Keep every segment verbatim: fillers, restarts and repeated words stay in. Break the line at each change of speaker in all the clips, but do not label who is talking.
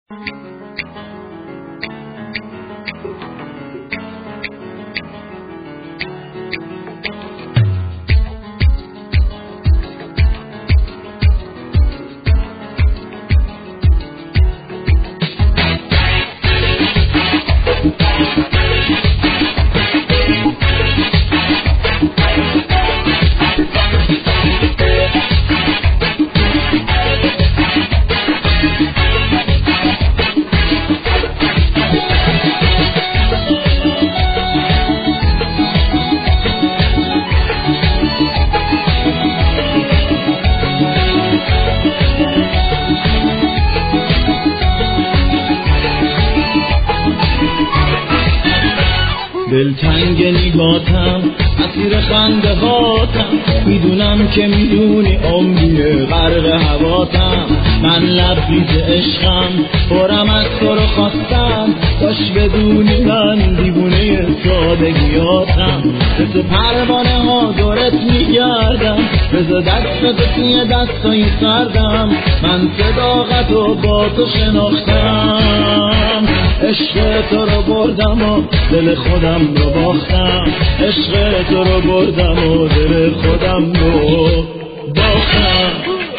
دلتنگ نگاتم اسیر خنده هاتم، میدونم که میدونی عمری غرق هواتم. من لبریز عشقم پرم از تو رو خواستم، داشت بدونی من دیوونه سادگیاتم. مثل پروانه ها دورت میگردم، بذار دست تو توی دستای سردم. من صداقت رو با تو شناختم، عشق تو رو بردم و دل خودم رو باختم. عشق تو رو بردم و دل خودم رو باختم.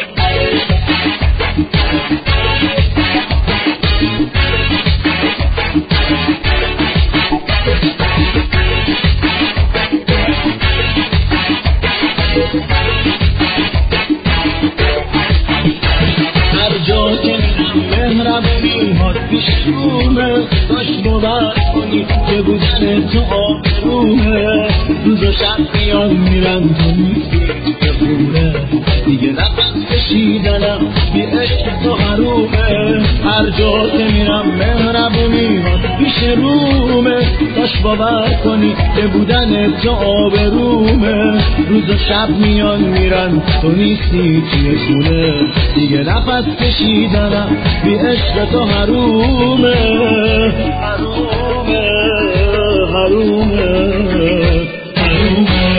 هر جا که میرم مهربونی هات پیش رومه، داشت باور کنی که بودن تو آبرومه. روز و شب میان میرم تو نیستی که خونه، دیگه نفس کشیدنم بی عشق تو حرومه. هر جا که میرم مهربونی هات پیش رومه، داشت باور کنی که بودن تو آبرومه. روز و شب میان میرن تو نیستی توی خونه، دیگه نفس کشیدنم بی عشق تو حرومه. حرومه حرومه حرومه.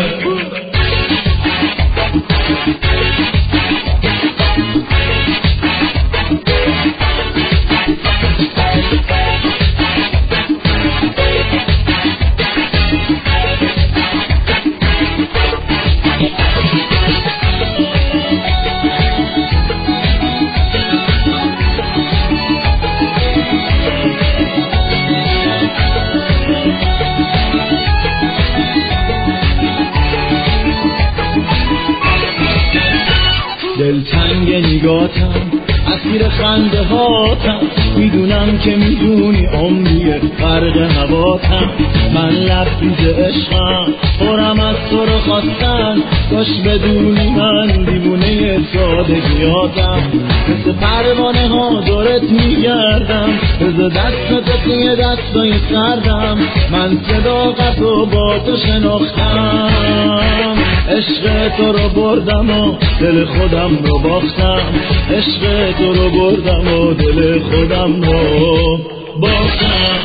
دلتنگ نگاتم اسیر خنده هاتم، میدونم که میدونی عمری غرق هواتم. من لبریز عشقم پرم از تو رو خواستن، داشت بدونی من دیوونه سادگیاتم. مثل پروانه ها دورت میگردم، بذار دست تو توی دستای سردم. من صداقت رو با تو شناختم، عشق تو رو بردم و دل خودم رو باختم. عشق تو رو بردم و دل خودم رو باختم.